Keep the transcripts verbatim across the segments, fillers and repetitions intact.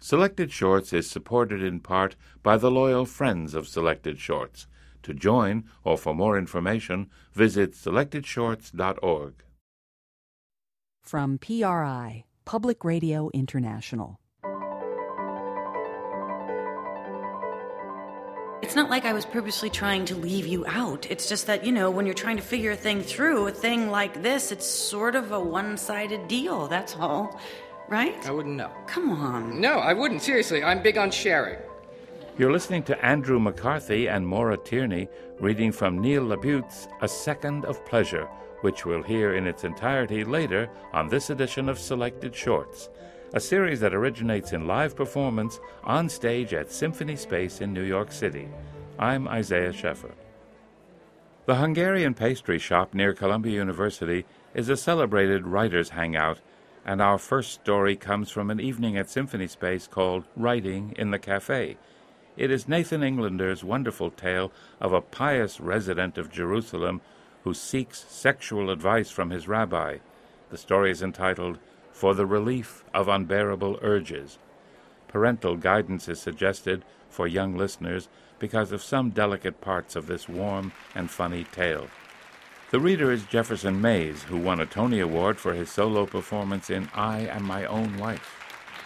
Selected Shorts is supported in part by the loyal friends of Selected Shorts. To join or for more information, visit selected shorts dot org. From P R I, Public Radio International. It's not like I was purposely trying to leave you out. It's just that, you know, when you're trying to figure a thing through, a thing like this, it's sort of a one-sided deal, that's all. Right? I wouldn't know. Come on. No, I wouldn't. Seriously, I'm big on sharing. You're listening to Andrew McCarthy and Maura Tierney reading from Neil Labute's A Second of Pleasure, which we'll hear in its entirety later on this edition of Selected Shorts, a series that originates in live performance on stage at Symphony Space in New York City. I'm Isaiah Scheffer. The Hungarian Pastry Shop near Columbia University is a celebrated writers' hangout, and our first story comes from an evening at Symphony Space called Writing in the Cafe. It is Nathan Englander's wonderful tale of a pious resident of Jerusalem who seeks sexual advice from his rabbi. The story is entitled For the Relief of Unbearable Urges. Parental guidance is suggested for young listeners because of some delicate parts of this warm and funny tale. The reader is Jefferson Mays, who won a Tony Award for his solo performance in I Am My Own Wife.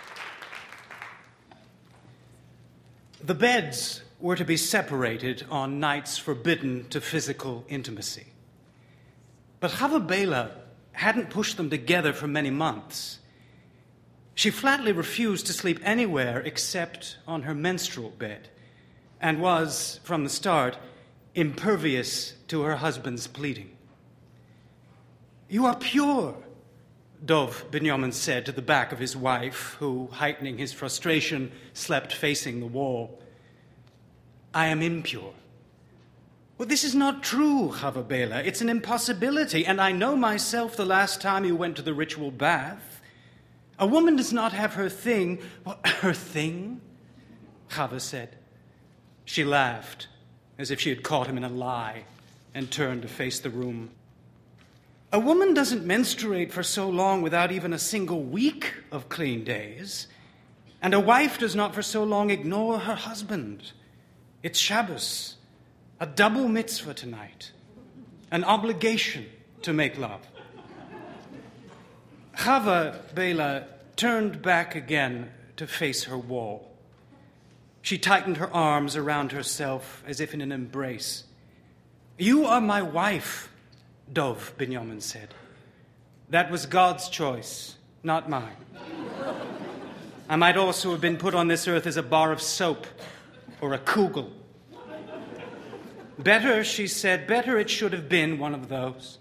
The beds were to be separated on nights forbidden to physical intimacy. But Chava Bela hadn't pushed them together for many months. She flatly refused to sleep anywhere except on her menstrual bed, and was, from the start, impervious to her husband's pleading. "You are pure," Dov Binyamin said to the back of his wife, who, heightening his frustration, slept facing the wall. "I am impure." "Well, this is not true, Chava Bela. It's an impossibility, and I know myself the last time you went to the ritual bath. A woman does not have her thing." "Well, her thing?" Chava said. She laughed, as if she had caught him in a lie, and turned to face the room. "A woman doesn't menstruate for so long without even a single week of clean days, and a wife does not for so long ignore her husband. It's Shabbos, a double mitzvah tonight, an obligation to make love." Chava Bela turned back again to face her wall. She tightened her arms around herself as if in an embrace. "You are my wife," Dov Binyamin said. "That was God's choice, not mine. I might also have been put on this earth as a bar of soap or a kugel. Better," she said, "better it should have been one of those."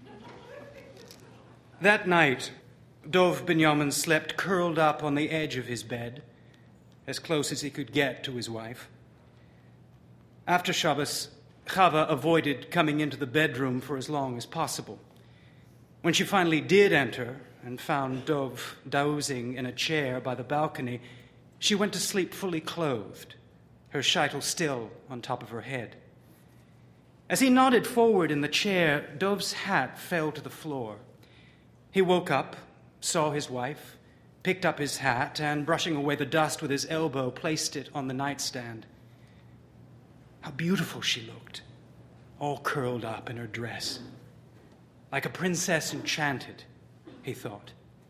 That night, Dov Binyamin slept curled up on the edge of his bed, as close as he could get to his wife. After Shabbos, Chava avoided coming into the bedroom for as long as possible. When she finally did enter and found Dov dozing in a chair by the balcony, she went to sleep fully clothed, her sheitel still on top of her head. As he nodded forward in the chair, Dov's hat fell to the floor. He woke up, saw his wife, picked up his hat, and, brushing away the dust with his elbow, placed it on the nightstand. How beautiful she looked, all curled up in her dress. Like a princess enchanted, he thought.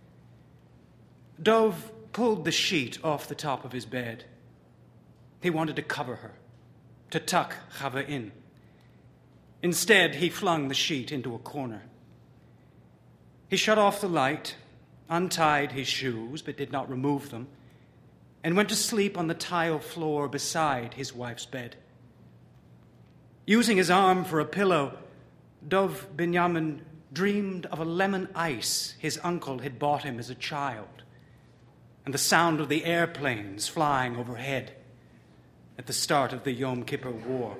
Dov pulled the sheet off the top of his bed. He wanted to cover her, to tuck Chava in. Instead, he flung the sheet into a corner. He shut off the light, untied his shoes, but did not remove them, and went to sleep on the tile floor beside his wife's bed. Using his arm for a pillow, Dov Binyamin dreamed of a lemon ice his uncle had bought him as a child, and the sound of the airplanes flying overhead at the start of the Yom Kippur War.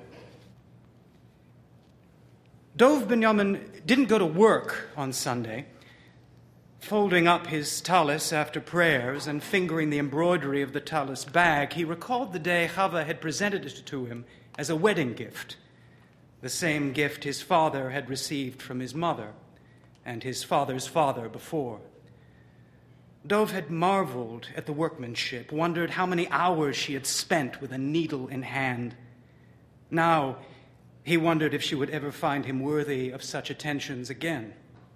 Dov Binyamin didn't go to work on Sunday. Folding up his tallis after prayers and fingering the embroidery of the tallis bag, he recalled the day Chava had presented it to him as a wedding gift, the same gift his father had received from his mother and his father's father before. Dov had marveled at the workmanship, wondered how many hours she had spent with a needle in hand. Now, he wondered if she would ever find him worthy of such attentions again.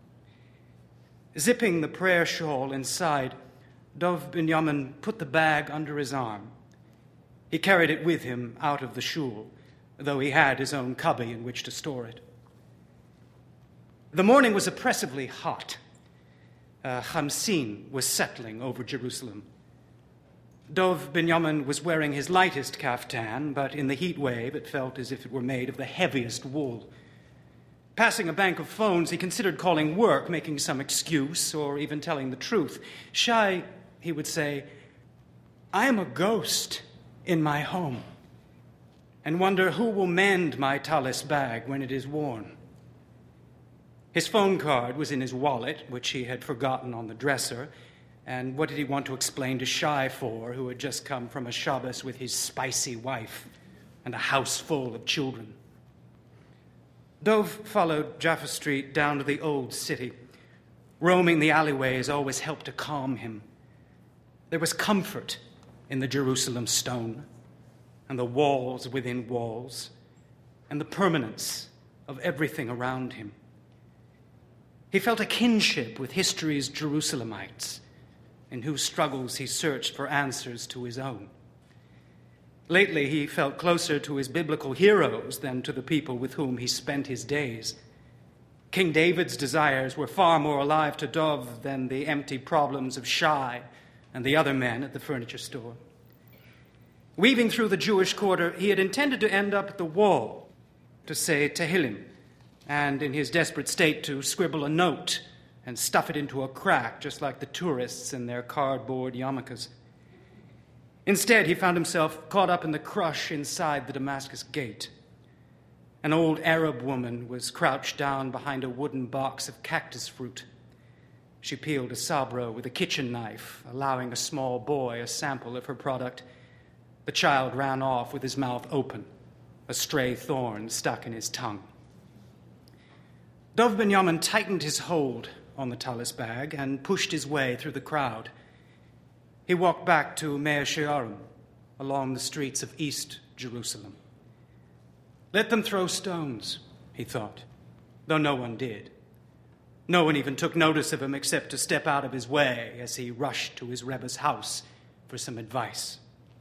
Zipping the prayer shawl inside, Dov Binyamin put the bag under his arm. He carried it with him out of the shul, though he had his own cubby in which to store it. The morning was oppressively hot. Uh, Khamsin was settling over Jerusalem. Dov Binyamin was wearing his lightest kaftan, but in the heat wave it felt as if it were made of the heaviest wool. Passing a bank of phones, he considered calling work, making some excuse, or even telling the truth. Shy, he would say, I am a ghost in my home, and wonder who will mend my talis bag when it is worn. His phone card was in his wallet, which he had forgotten on the dresser, and what did he want to explain to Shy for, who had just come from a Shabbos with his spicy wife and a house full of children? Dov followed Jaffa Street down to the old city. Roaming the alleyways always helped to calm him. There was comfort in the Jerusalem stone, and the walls within walls, and the permanence of everything around him. He felt a kinship with history's Jerusalemites, in whose struggles he searched for answers to his own. Lately, he felt closer to his biblical heroes than to the people with whom he spent his days. King David's desires were far more alive to Dov than the empty problems of Shai and the other men at the furniture store. Weaving through the Jewish quarter, he had intended to end up at the wall to say Tehillim, and in his desperate state to scribble a note and stuff it into a crack, just like the tourists in their cardboard yarmulkes. Instead, he found himself caught up in the crush inside the Damascus gate. An old Arab woman was crouched down behind a wooden box of cactus fruit. She peeled a sabra with a kitchen knife, allowing a small boy a sample of her product. The child ran off with his mouth open, a stray thorn stuck in his tongue. Dov Binyamin tightened his hold on the talis bag and pushed his way through the crowd. He walked back to Mea Shearim, along the streets of East Jerusalem. Let them throw stones, he thought, though no one did. No one even took notice of him except to step out of his way as he rushed to his Rebbe's house for some advice.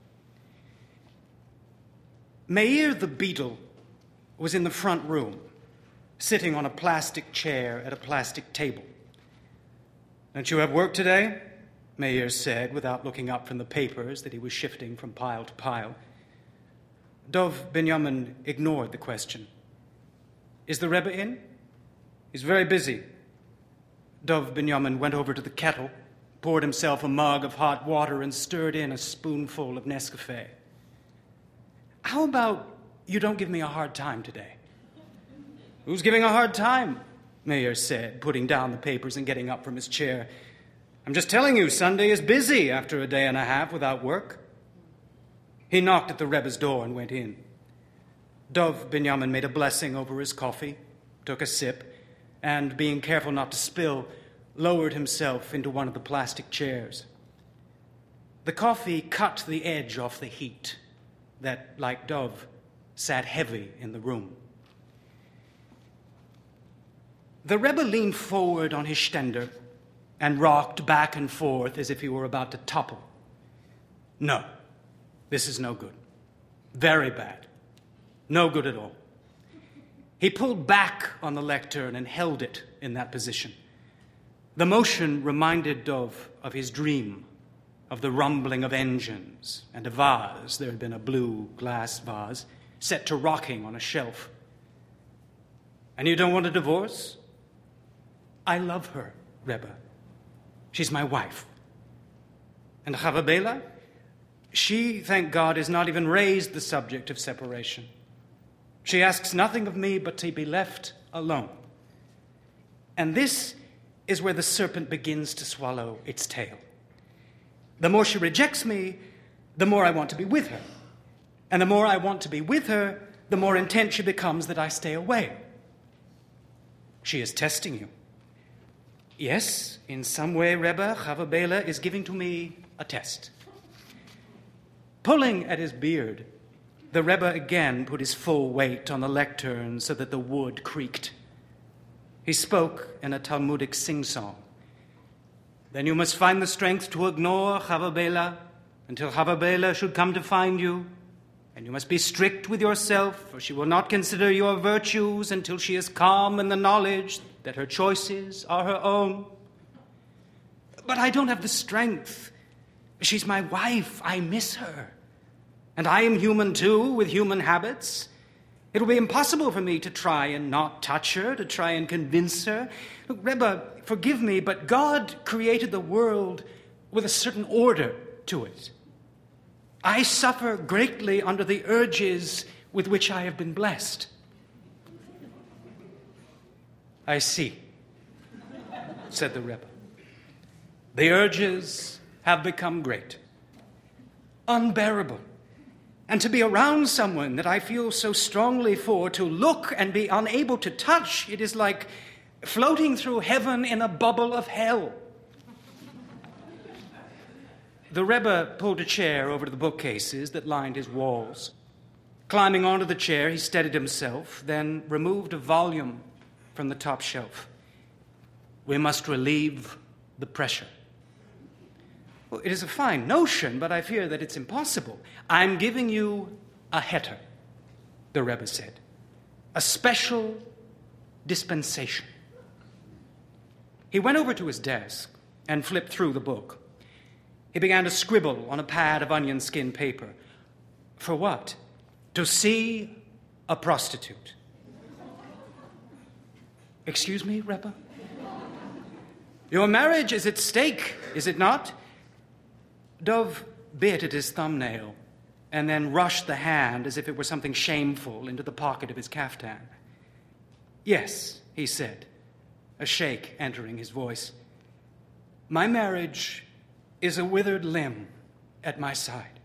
Meir the beadle was in the front room, sitting on a plastic chair at a plastic table. Don't you have work today? Meir said, without looking up from the papers that he was shifting from pile to pile. Dov Binyamin ignored the question. Is the Rebbe in? He's very busy. Dov Binyamin went over to the kettle, poured himself a mug of hot water, and stirred in a spoonful of Nescafe. How about you don't give me a hard time today? Who's giving a hard time? Meir said, putting down the papers and getting up from his chair. I'm just telling you, Sunday is busy after a day and a half without work. He knocked at the Rebbe's door and went in. Dov Binyamin made a blessing over his coffee, took a sip, and, being careful not to spill, lowered himself into one of the plastic chairs. The coffee cut the edge off the heat that, like Dov, sat heavy in the room. The Rebbe leaned forward on his stender and rocked back and forth as if he were about to topple. No, this is no good. Very bad. No good at all. He pulled back on the lectern and held it in that position. The motion reminded Dov of his dream, of the rumbling of engines and a vase, there had been a blue glass vase, set to rocking on a shelf. And you don't want a divorce? I love her, Rebbe. She's my wife. And Chava Bela? She, thank God, has not even raised the subject of separation. She asks nothing of me but to be left alone. And this is where the serpent begins to swallow its tail. The more she rejects me, the more I want to be with her. And the more I want to be with her, the more intent she becomes that I stay away. She is testing you. Yes, in some way, Rebbe, Chava Bela is giving to me a test. Pulling at his beard, the Rebbe again put his full weight on the lectern so that the wood creaked. He spoke in a Talmudic sing-song. Then you must find the strength to ignore Chava Bela until Chava Bela should come to find you. And you must be strict with yourself, for she will not consider your virtues until she is calm in the knowledge that her choices are her own. But I don't have the strength. She's my wife. I miss her. And I am human too, with human habits. It will be impossible for me to try and not touch her, to try and convince her. Look, Rebbe, forgive me, but God created the world with a certain order to it. I suffer greatly under the urges with which I have been blessed. I see, said the Rebbe. The urges have become great, unbearable. And to be around someone that I feel so strongly for, to look and be unable to touch, it is like floating through heaven in a bubble of hell. The Rebbe pulled a chair over to the bookcases that lined his walls. Climbing onto the chair, he steadied himself, then removed a volume from the top shelf. We must relieve the pressure. Well, it is a fine notion, but I fear that it's impossible. I'm giving you a heter, the Rebbe said. A special dispensation. He went over to his desk and flipped through the book. He began to scribble on a pad of onion skin paper. For what? To see a prostitute. Excuse me, Rebbe? Your marriage is at stake, is it not? Dov bit at his thumbnail and then rushed the hand as if it were something shameful into the pocket of his caftan. Yes, he said, a shake entering his voice. My marriage is a withered limb at my side.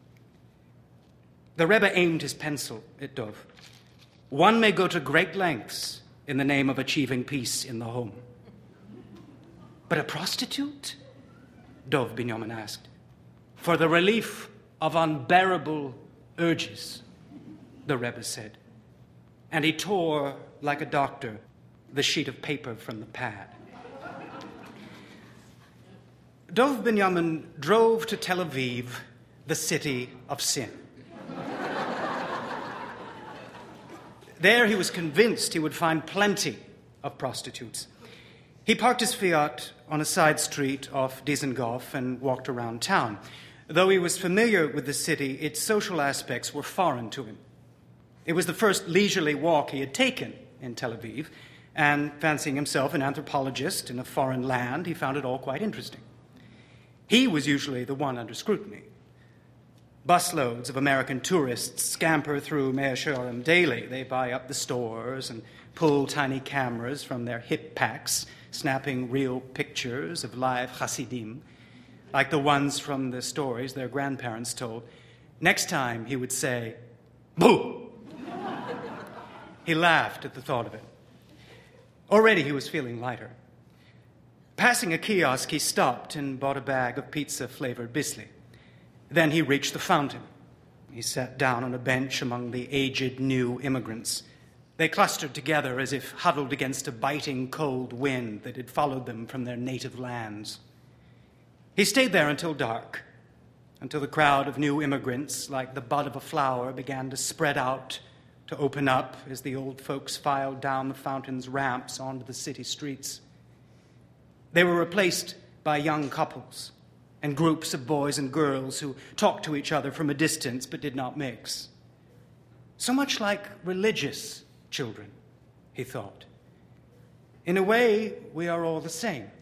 The Rebbe aimed his pencil at Dov. One may go to great lengths in the name of achieving peace in the home. But a prostitute? Dov Binyamin asked. For the relief of unbearable urges, the Rebbe said. And he tore, like a doctor, the sheet of paper from the pad. Dov Binyamin drove to Tel Aviv, the city of sin. There he was convinced he would find plenty of prostitutes. He parked his Fiat on a side street off Dizengoff and walked around town. Though he was familiar with the city, its social aspects were foreign to him. It was the first leisurely walk he had taken in Tel Aviv, and fancying himself an anthropologist in a foreign land, he found it all quite interesting. He was usually the one under scrutiny. Busloads of American tourists scamper through Mea Shearim daily. They buy up the stores and pull tiny cameras from their hip packs, snapping real pictures of live Hasidim, like the ones from the stories their grandparents told. Next time, he would say, boo! He laughed at the thought of it. Already he was feeling lighter. Passing a kiosk, he stopped and bought a bag of pizza-flavored bisli. Then he reached the fountain. He sat down on a bench among the aged new immigrants. They clustered together as if huddled against a biting cold wind that had followed them from their native lands. He stayed there until dark, until the crowd of new immigrants, like the bud of a flower, began to spread out, to open up as the old folks filed down the fountain's ramps onto the city streets. They were replaced by young couples and groups of boys and girls who talked to each other from a distance but did not mix. So much like religious children, he thought. In a way, we are all the same.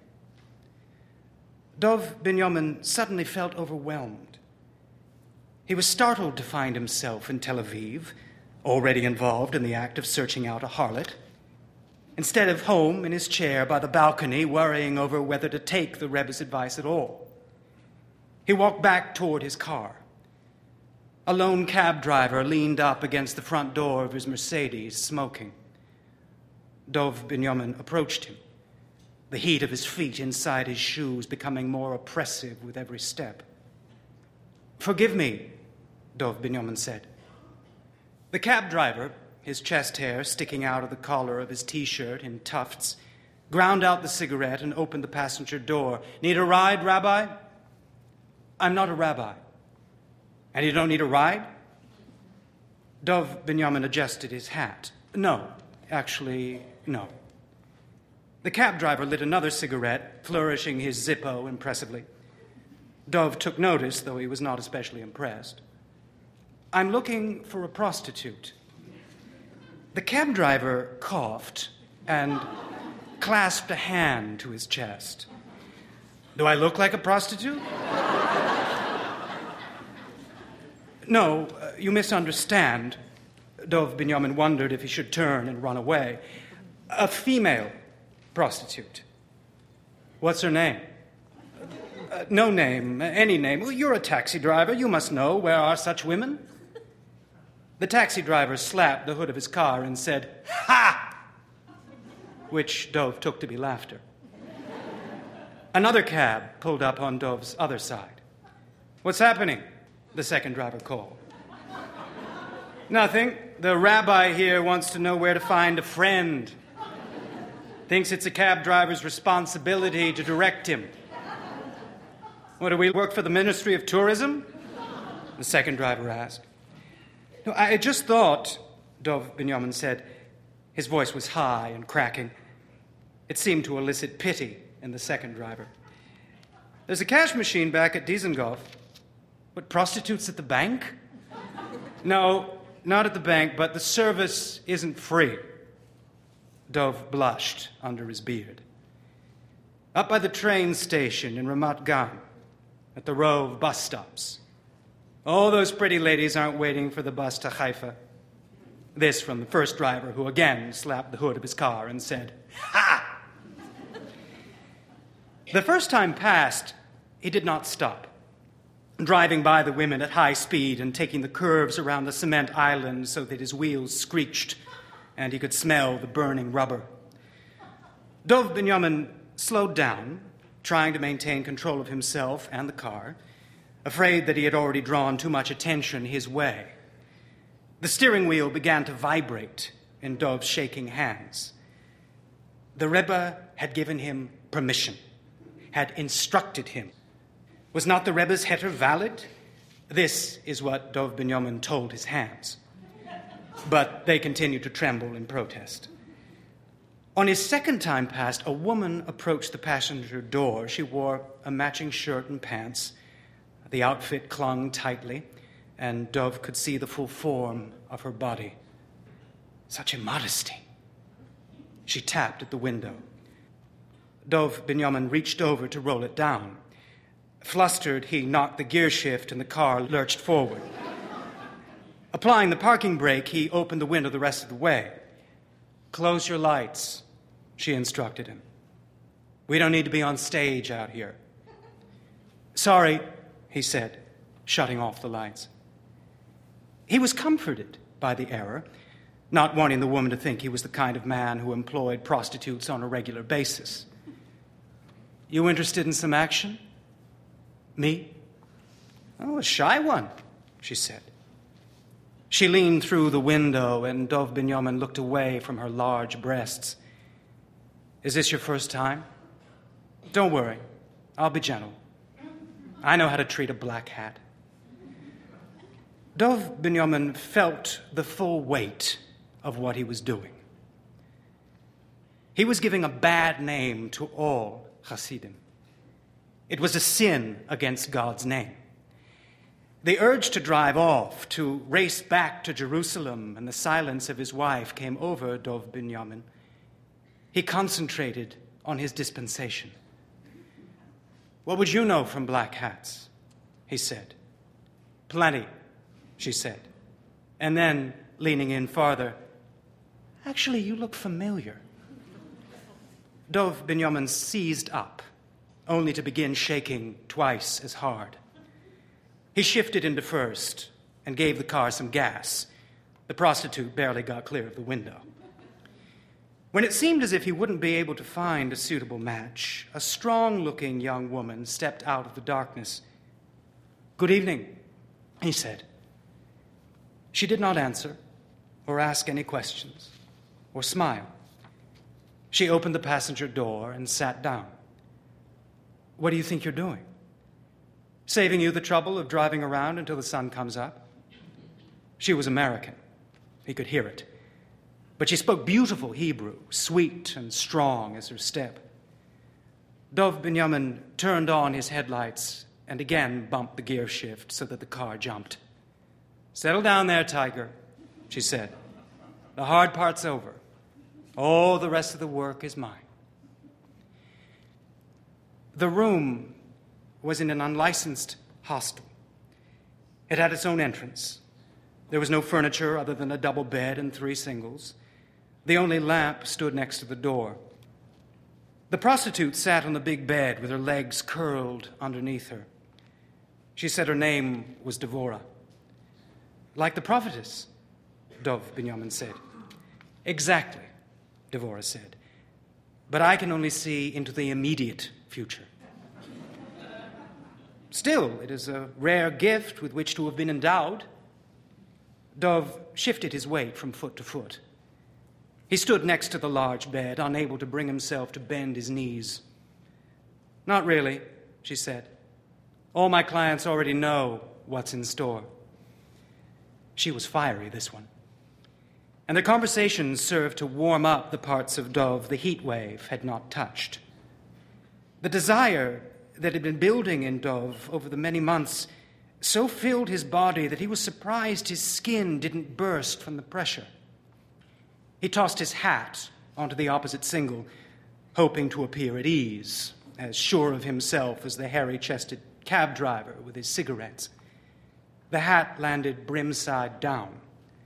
Dov Binyamin suddenly felt overwhelmed. He was startled to find himself in Tel Aviv, already involved in the act of searching out a harlot, instead of home in his chair by the balcony, worrying over whether to take the Rebbe's advice at all. He walked back toward his car. A lone cab driver leaned up against the front door of his Mercedes, smoking. Dov Binyamin approached him. the heat of his feet inside his shoes becoming more oppressive with every step. "Forgive me," Dov Binyamin said. The cab driver, his chest hair sticking out of the collar of his T-shirt in tufts, ground out the cigarette and opened the passenger door. "Need a ride, Rabbi?" "I'm not a rabbi." "And you don't need a ride?" Dov Binyamin adjusted his hat. "No, actually, no." The cab driver lit another cigarette, flourishing his Zippo impressively. Dov took notice, though he was not especially impressed. "I'm looking for a prostitute." The cab driver coughed and clasped a hand to his chest. "Do I look like a prostitute?" "No, uh, you misunderstand." Dov Binyamin wondered if he should turn and run away. "A female prostitute." "What's her name?" Uh, "No name, any name. Well, you're a taxi driver. You must know. Where are such women?" The taxi driver slapped the hood of his car and said, "Ha!" which Dov took to be laughter. Another cab pulled up on Dov's other side. "What's happening?" the second driver called. "Nothing. The rabbi here wants to know where to find a friend. Thinks it's a cab driver's responsibility to direct him." "What, do we work for the Ministry of Tourism?" the second driver asked. "No, I just thought," Dov Binyamin said. His voice was high and cracking. It seemed to elicit pity in the second driver. "There's a cash machine back at Dizengoff." "What, prostitutes at the bank?" "No, not at the bank, but the service isn't free." Dov blushed under his beard. "Up by the train station in Ramat Gan, at the row of bus stops. All those pretty ladies aren't waiting for the bus to Haifa." This from the first driver, who again slapped the hood of his car and said, "Ha!" The first time passed, he did not stop, driving by the women at high speed and taking the curves around the cement island so that his wheels screeched and he could smell the burning rubber. Dov Binyamin slowed down, trying to maintain control of himself and the car, afraid that he had already drawn too much attention his way. The steering wheel began to vibrate in Dov's shaking hands. The Rebbe had given him permission, had instructed him. Was not the Rebbe's heter valid? This is what Dov Binyamin told his hands. But they continued to tremble in protest. On his second time past, a woman approached the passenger door. She wore a matching shirt and pants. The outfit clung tightly, and Dov could see the full form of her body. Such immodesty. She tapped at the window. Dov Binyamin reached over to roll it down. Flustered, he knocked the gear shift and the car lurched forward. Applying the parking brake, he opened the window the rest of the way. "Close your lights," she instructed him. "We don't need to be on stage out here." "Sorry," he said, shutting off the lights. He was comforted by the error, not wanting the woman to think he was the kind of man who employed prostitutes on a regular basis. "You interested in some action?" "Me?" "Oh, a shy one," she said. She leaned through the window, and Dov Binyamin looked away from her large breasts. "Is this your first time?" "Don't worry. I'll be gentle. I know how to treat a black hat." Dov Binyamin felt the full weight of what he was doing. He was giving a bad name to all Hasidim. It was a sin against God's name. The urge to drive off, to race back to Jerusalem, and the silence of his wife came over Dov Binyamin. He concentrated on his dispensation. "What would you know from black hats?" he said. "Plenty," she said. And then, leaning in farther, "Actually, you look familiar." Dov Binyamin seized up, only to begin shaking twice as hard. He shifted into first and gave the car some gas. The prostitute barely got clear of the window. When it seemed as if he wouldn't be able to find a suitable match, a strong-looking young woman stepped out of the darkness. "Good evening," he said. She did not answer or ask any questions or smile. She opened the passenger door and sat down. "What do you think you're doing? Saving you the trouble of driving around until the sun comes up?" She was American. He could hear it. But she spoke beautiful Hebrew, sweet and strong as her step. Dov Binyamin turned on his headlights and again bumped the gear shift so that the car jumped. "Settle down there, Tiger," she said. "The hard part's over. All the rest of the work is mine." The room was in an unlicensed hostel. It had its own entrance. There was no furniture other than a double bed and three singles. The only lamp stood next to the door. The prostitute sat on the big bed with her legs curled underneath her. She said her name was Devora. "Like the prophetess," Dov Binyamin said. "Exactly," Devora said. "But I can only see into the immediate future." "Still, it is a rare gift with which to have been endowed." Dov shifted his weight from foot to foot. He stood next to the large bed, unable to bring himself to bend his knees. "Not really," she said. "All my clients already know what's in store." She was fiery, this one. And the conversation served to warm up the parts of Dov the heat wave had not touched. The desire that had been building in Dov over the many months so filled his body that he was surprised his skin didn't burst from the pressure. He tossed his hat onto the opposite single, hoping to appear at ease, as sure of himself as the hairy-chested cab driver with his cigarettes. The hat landed brim-side down.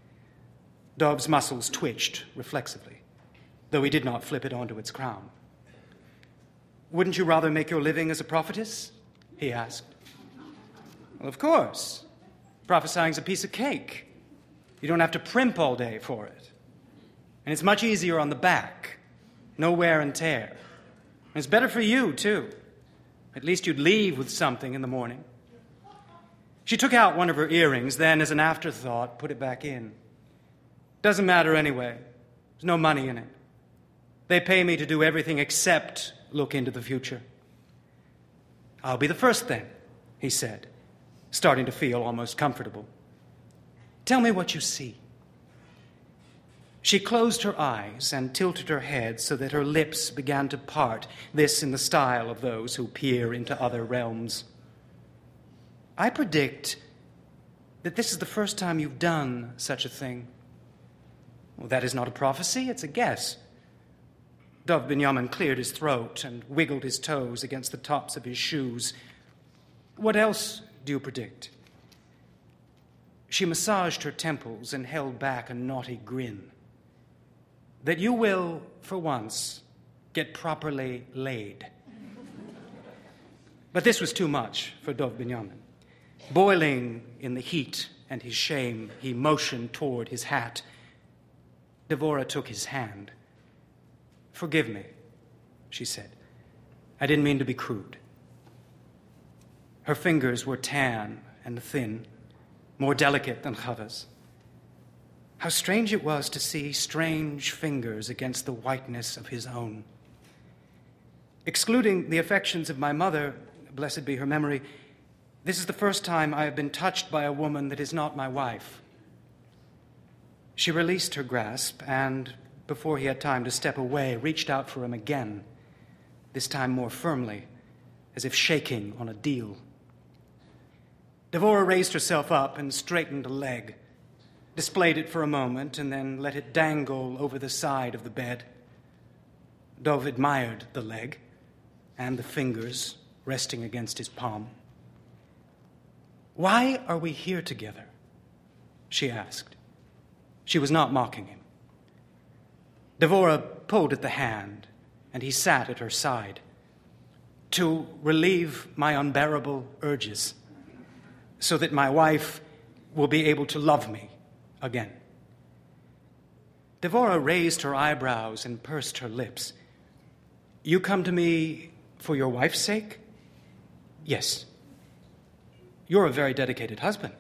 Dov's muscles twitched reflexively, though he did not flip it onto its crown. "Wouldn't you rather make your living as a prophetess?" he asked. "Well, of course. Prophesying's a piece of cake. You don't have to primp all day for it. And it's much easier on the back. No wear and tear. And it's better for you, too. At least you'd leave with something in the morning." She took out one of her earrings, then, as an afterthought, put it back in. "Doesn't matter anyway. There's no money in it. They pay me to do everything except look into the future." "I'll be the first then," he said, starting to feel almost comfortable. "Tell me what you see." She closed her eyes and tilted her head so that her lips began to part, this in the style of those who peer into other realms. "I predict that this is the first time you've done such a thing." "Well, that is not a prophecy, it's a guess." Dov Binyamin cleared his throat and wiggled his toes against the tops of his shoes. "What else do you predict?" She massaged her temples and held back a naughty grin. "That you will, for once, get properly laid." But this was too much for Dov Binyamin. Boiling in the heat and his shame, he motioned toward his hat. Devora took his hand. "Forgive me," she said. "I didn't mean to be crude." Her fingers were tan and thin, more delicate than Chava's. How strange it was to see strange fingers against the whiteness of his own. Excluding the affections of my mother, blessed be her memory, this is the first time I have been touched by a woman that is not my wife. She released her grasp and, before he had time to step away, reached out for him again, this time more firmly, as if shaking on a deal. Devora raised herself up and straightened a leg, displayed it for a moment, and then let it dangle over the side of the bed. Dov admired the leg and the fingers resting against his palm. "Why are we here together?" she asked. She was not mocking him. Devora pulled at the hand, and he sat at her side. "To relieve my unbearable urges, so that my wife will be able to love me again." Devora raised her eyebrows and pursed her lips. You come to me for your wife's sake? Yes. You're a very dedicated husband.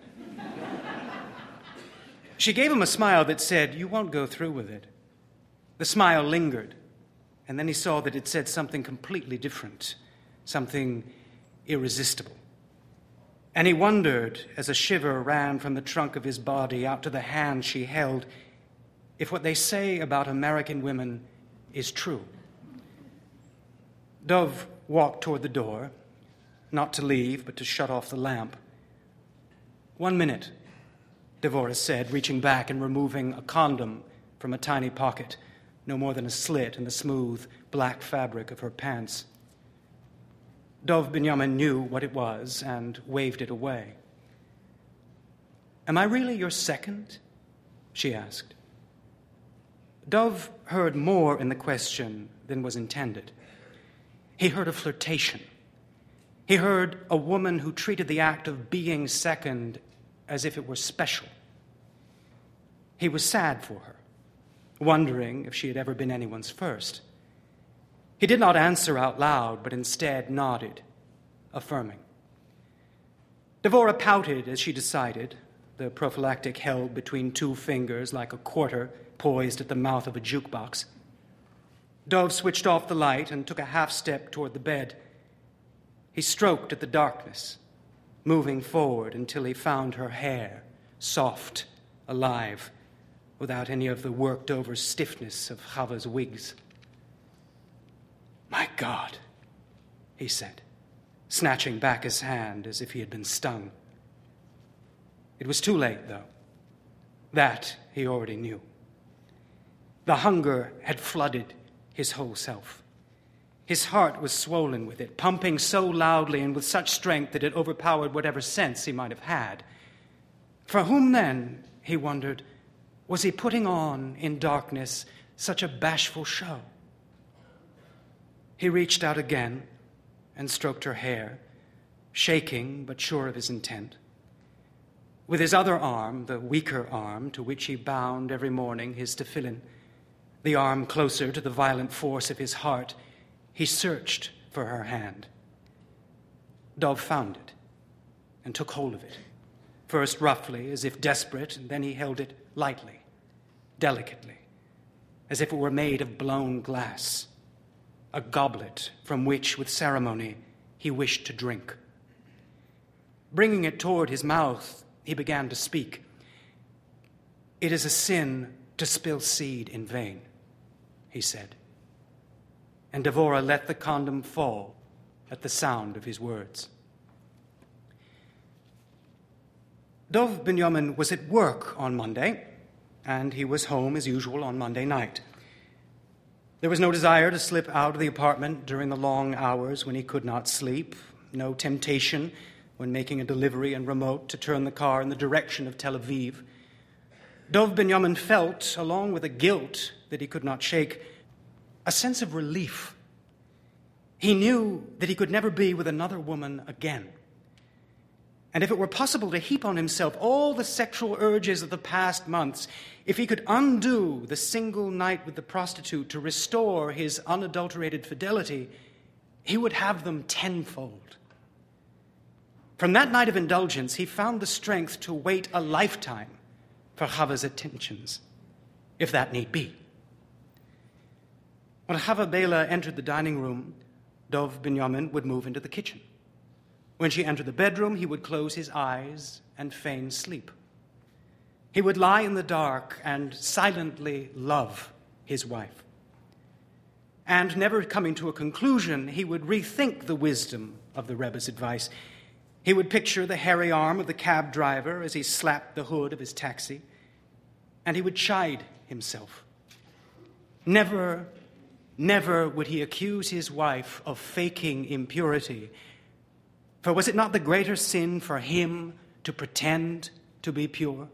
She gave him a smile that said, you won't go through with it. The smile lingered, and then he saw that it said something completely different, something irresistible. And he wondered, as a shiver ran from the trunk of his body out to the hand she held, if what they say about American women is true. Dove walked toward the door, not to leave, but to shut off the lamp. One minute, Devora said, reaching back and removing a condom from a tiny pocket, no more than a slit in the smooth black fabric of her pants. Dov Binyamin knew what it was and waved it away. Am I really your second? She asked. Dov heard more in the question than was intended. He heard a flirtation. He heard a woman who treated the act of being second as if it were special. He was sad for her, wondering if she had ever been anyone's first. He did not answer out loud, but instead nodded, affirming. Devora pouted as she decided, the prophylactic held between two fingers like a quarter poised at the mouth of a jukebox. Dove switched off the light and took a half step toward the bed. He stroked at the darkness, moving forward until he found her hair, soft, alive, without any of the worked-over stiffness of Chava's wigs. My God, he said, snatching back his hand as if he had been stung. It was too late, though. That he already knew. The hunger had flooded his whole self. His heart was swollen with it, pumping so loudly and with such strength that it overpowered whatever sense he might have had. For whom then, he wondered, was he putting on in darkness such a bashful show? He reached out again and stroked her hair, shaking but sure of his intent. With his other arm, the weaker arm to which he bound every morning his tefillin, the arm closer to the violent force of his heart, he searched for her hand. Dov found it and took hold of it, first roughly, as if desperate, and then he held it lightly, delicately, as if it were made of blown glass, a goblet from which, with ceremony, he wished to drink. Bringing it toward his mouth, he began to speak. It is a sin to spill seed in vain, he said. And Devora let the condom fall at the sound of his words. Dov Binyamin was at work on Monday, and he was home as usual on Monday night. There was no desire to slip out of the apartment during the long hours when he could not sleep, no temptation when making a delivery en route to turn the car in the direction of Tel Aviv. Dov Binyamin felt, along with a guilt that he could not shake, a sense of relief. He knew that he could never be with another woman again. And if it were possible to heap on himself all the sexual urges of the past months, if he could undo the single night with the prostitute to restore his unadulterated fidelity, he would have them tenfold. From that night of indulgence, he found the strength to wait a lifetime for Chava's attentions, if that need be. When Chava Bela entered the dining room, Dov Binyamin would move into the kitchen. When she entered the bedroom, he would close his eyes and feign sleep. He would lie in the dark and silently love his wife. And never coming to a conclusion, he would rethink the wisdom of the Rebbe's advice. He would picture the hairy arm of the cab driver as he slapped the hood of his taxi, and he would chide himself. Never Never would he accuse his wife of faking impurity. For was it not the greater sin for him to pretend to be pure?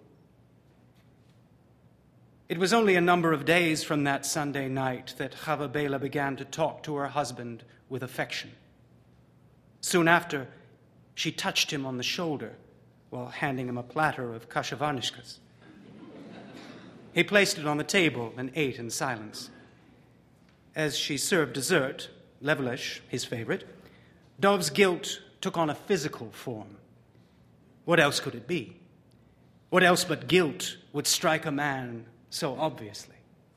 It was only a number of days from that Sunday night that Chava Bela began to talk to her husband with affection. Soon after, she touched him on the shoulder while handing him a platter of kashavarnishkas. He placed it on the table and ate in silence. As she served dessert, Levelish, his favorite, Dov's guilt took on a physical form. What else could it be? What else but guilt would strike a man so obviously?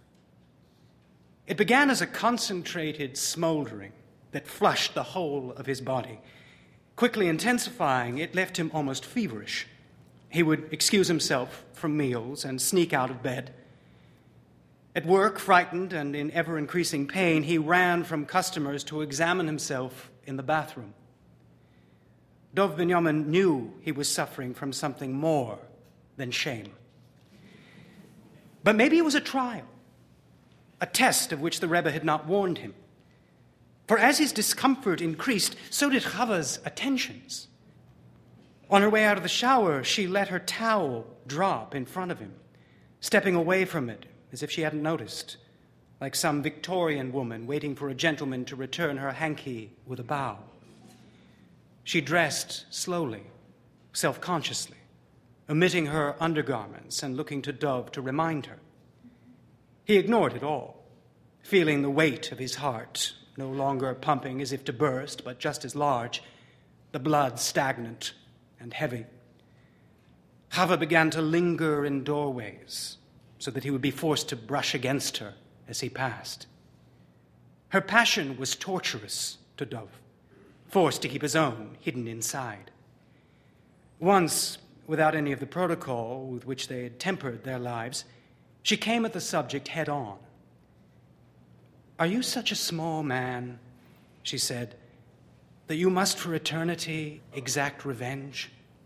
It began as a concentrated smoldering that flushed the whole of his body. Quickly intensifying, it left him almost feverish. He would excuse himself from meals and sneak out of bed. At work, frightened and in ever-increasing pain, he ran from customers to examine himself in the bathroom. Dov Binyamin knew he was suffering from something more than shame. But maybe it was a trial, a test of which the Rebbe had not warned him. For as his discomfort increased, so did Chava's attentions. On her way out of the shower, she let her towel drop in front of him, stepping away from it as if she hadn't noticed, like some Victorian woman waiting for a gentleman to return her hanky with a bow. She dressed slowly, self-consciously, omitting her undergarments and looking to Dov to remind her. He ignored it all, feeling the weight of his heart, no longer pumping as if to burst, but just as large, the blood stagnant and heavy. Chava began to linger in doorways so that he would be forced to brush against her as he passed. Her passion was torturous to Dov, forced to keep his own hidden inside. Once, without any of the protocol with which they had tempered their lives, she came at the subject head on. "Are you such a small man," she said, "that you must for eternity exact revenge?"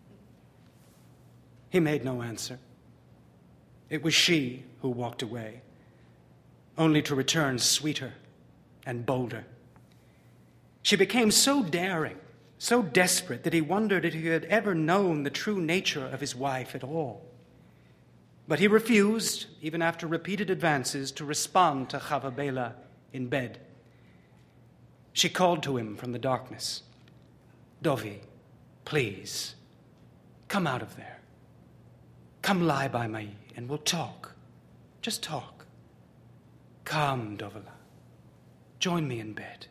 He made no answer. It was she who walked away, only to return sweeter and bolder. She became so daring, so desperate, that he wondered if he had ever known the true nature of his wife at all. But he refused, even after repeated advances, to respond to Chava Bela in bed. She called to him from the darkness. "Dovi, please, come out of there. Come lie by me and we'll talk. Just talk. Come, Dovela. Join me in bed."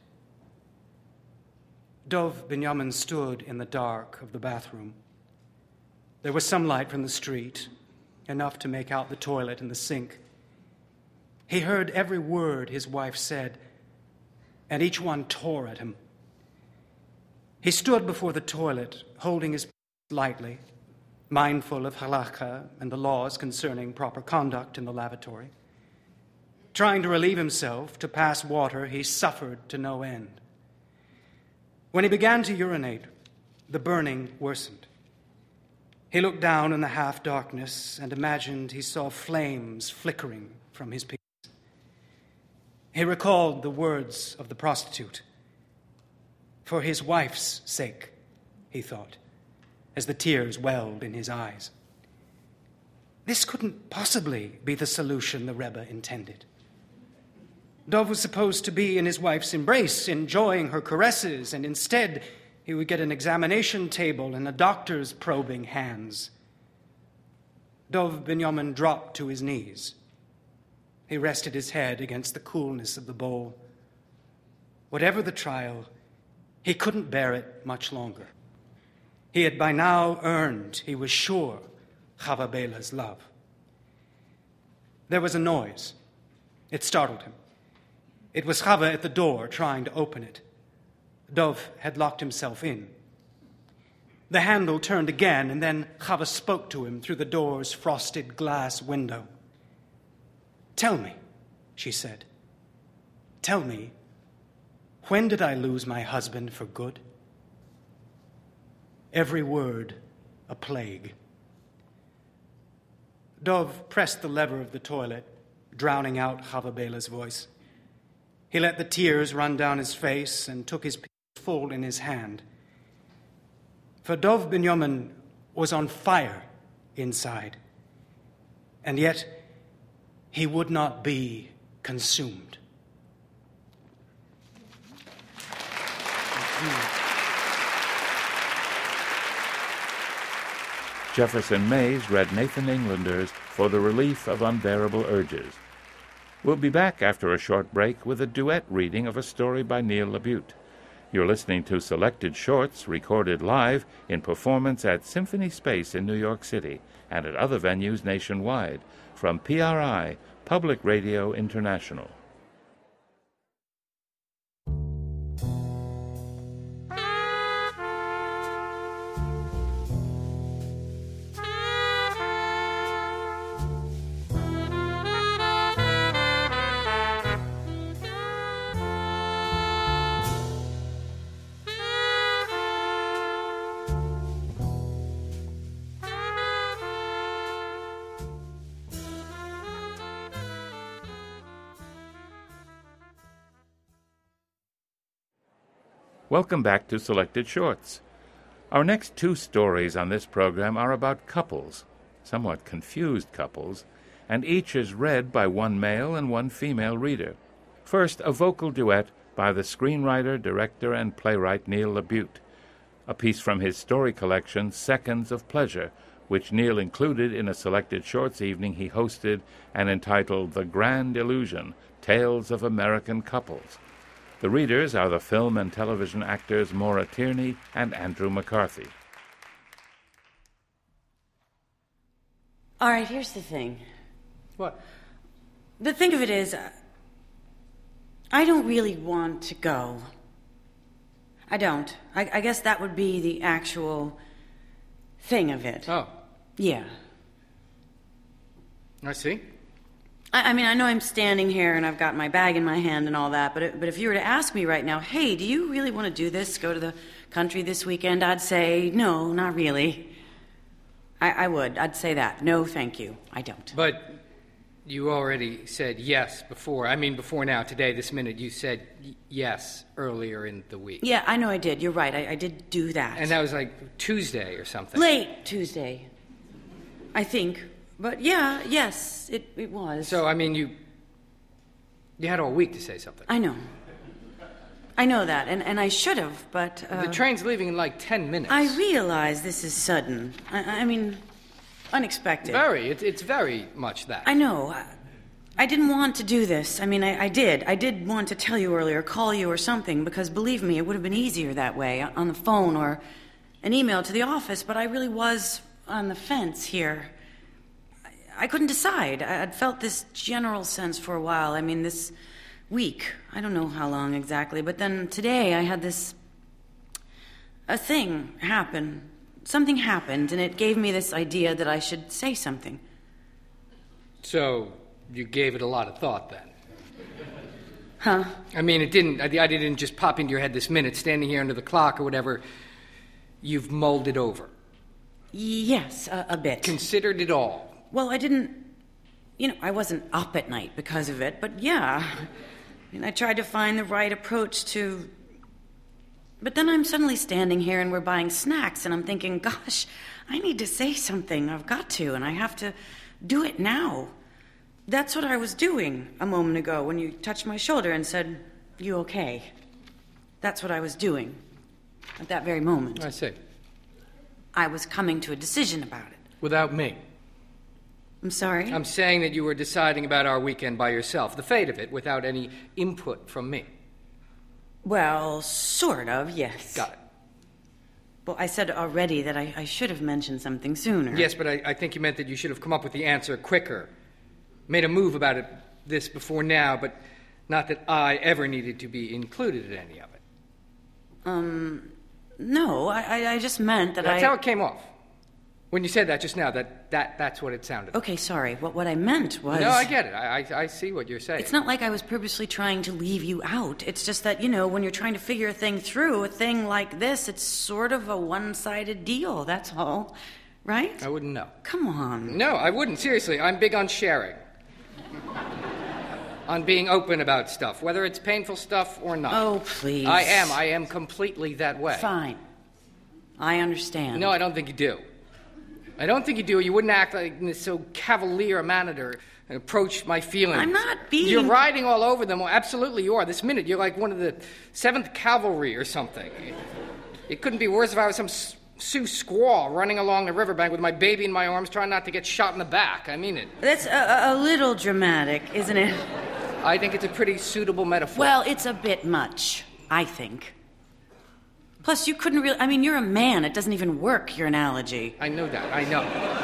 Dov Binyamin stood in the dark of the bathroom. There was some light from the street, enough to make out the toilet and the sink. He heard every word his wife said, and each one tore at him. He stood before the toilet, holding his lightly, mindful of halakha and the laws concerning proper conduct in the lavatory. Trying to relieve himself, to pass water, he suffered to no end. When he began to urinate, the burning worsened. He looked down in the half-darkness and imagined he saw flames flickering from his penis. He recalled the words of the prostitute. For his wife's sake, he thought, as the tears welled in his eyes. This couldn't possibly be the solution the Rebbe intended. Dov was supposed to be in his wife's embrace, enjoying her caresses, and instead he would get an examination table and a doctor's probing hands. Dov Binyamin dropped to his knees. He rested his head against the coolness of the bowl. Whatever the trial, he couldn't bear it much longer. He had by now earned, he was sure, Chava Bela's love. There was a noise. It startled him. It was Chava at the door trying to open it. Dov had locked himself in. The handle turned again, and then Chava spoke to him through the door's frosted glass window. "Tell me," she said. "Tell me, when did I lose my husband for good?" Every word a plague. Dov pressed the lever of the toilet, drowning out Chava Bela's voice. He let the tears run down his face and took his piece full in his hand. For Dov Binyamin was on fire inside, and yet he would not be consumed. Jefferson Mays read Nathan Englander's For the Relief of Unbearable Urges. We'll be back after a short break with a duet reading of a story by Neil LaBute. You're listening to selected shorts recorded live in performance at Symphony Space in New York City and at other venues nationwide from P R I, Public Radio International. Welcome back to Selected Shorts. Our next two stories on this program are about couples, somewhat confused couples, and each is read by one male and one female reader. First, a vocal duet by the screenwriter, director, and playwright Neil LaBute, a piece from his story collection, Seconds of Pleasure, which Neil included in a Selected Shorts evening he hosted and entitled The Grand Illusion, Tales of American Couples. The readers are the film and television actors Maura Tierney and Andrew McCarthy. All right, here's the thing. What? The thing of it is, uh, I don't really want to go. I don't. I, I guess that would be the actual thing of it. Oh. Yeah. I see. I, I mean, I know I'm standing here and I've got my bag in my hand and all that, but it, but if you were to ask me right now, hey, do you really want to do this, go to the country this weekend, I'd say, no, not really. I, I would. I'd say that. No, thank you. I don't. But you already said yes before. I mean, before now, today, this minute, you said y- yes earlier in the week. Yeah, I know I did. You're right. I, I did do that. And that was like Tuesday or something. Late Tuesday, I think. But yeah, yes, it, it was. So, I mean, you you had all week to say something. I know. I know that, and, and I should have, but... Uh, the train's leaving in like ten minutes. I realize this is sudden. I, I mean, unexpected. Very. It, it's very much that. I know. I, I didn't want to do this. I mean, I, I did. I did want to tell you earlier, call you or something, because believe me, it would have been easier that way, on the phone or an email to the office, but I really was on the fence here. I couldn't decide. I'd felt this general sense for a while. I mean, this week. I don't know how long exactly. But then today I had this... a thing happen. Something happened, and it gave me this idea that I should say something. So, you gave it a lot of thought, then? Huh? I mean, it didn't... The idea didn't just pop into your head this minute, standing here under the clock or whatever. You've mulled it over. Yes, a, a bit. Considered it all. Well, I didn't, you know, I wasn't up at night because of it, but yeah. I mean, I tried to find the right approach to... But then I'm suddenly standing here and we're buying snacks, and I'm thinking, gosh, I need to say something. I've got to, and I have to do it now. That's what I was doing a moment ago when you touched my shoulder and said, you okay? That's what I was doing at that very moment. I see. I was coming to a decision about it. Without me. I'm sorry? I'm saying that you were deciding about our weekend by yourself, the fate of it, without any input from me. Well, sort of, yes. Got it. Well, I said already that I, I should have mentioned something sooner. Yes, but I, I think you meant that you should have come up with the answer quicker. Made a move about it this before now, but not that I ever needed to be included in any of it. Um, no, I, I, I just meant that That's I... That's how it came off. When you said that just now, that, that that's what it sounded like. Okay, sorry. What what I meant was... No, I get it. I, I I see what you're saying. It's not like I was purposely trying to leave you out. It's just that, you know, when you're trying to figure a thing through, a thing like this, it's sort of a one-sided deal, that's all. Right? I wouldn't know. Come on. No, I wouldn't. Seriously, I'm big on sharing. On being open about stuff, whether it's painful stuff or not. Oh, please. I am. I am completely that way. Fine. I understand. No, I don't think you do. I don't think you do. You wouldn't act like in this so cavalier a manner and approach my feelings. I'm not being... You're riding all over them. Well, absolutely you are. This minute, you're like one of the seventh Cavalry or something. It couldn't be worse if I was some Sue Squaw running along the riverbank with my baby in my arms trying not to get shot in the back. I mean it. That's a, a little dramatic, isn't it? I think it's a pretty suitable metaphor. Well, it's a bit much, I think. Plus, you couldn't really... I mean, you're a man. It doesn't even work, your analogy. I know that. I know.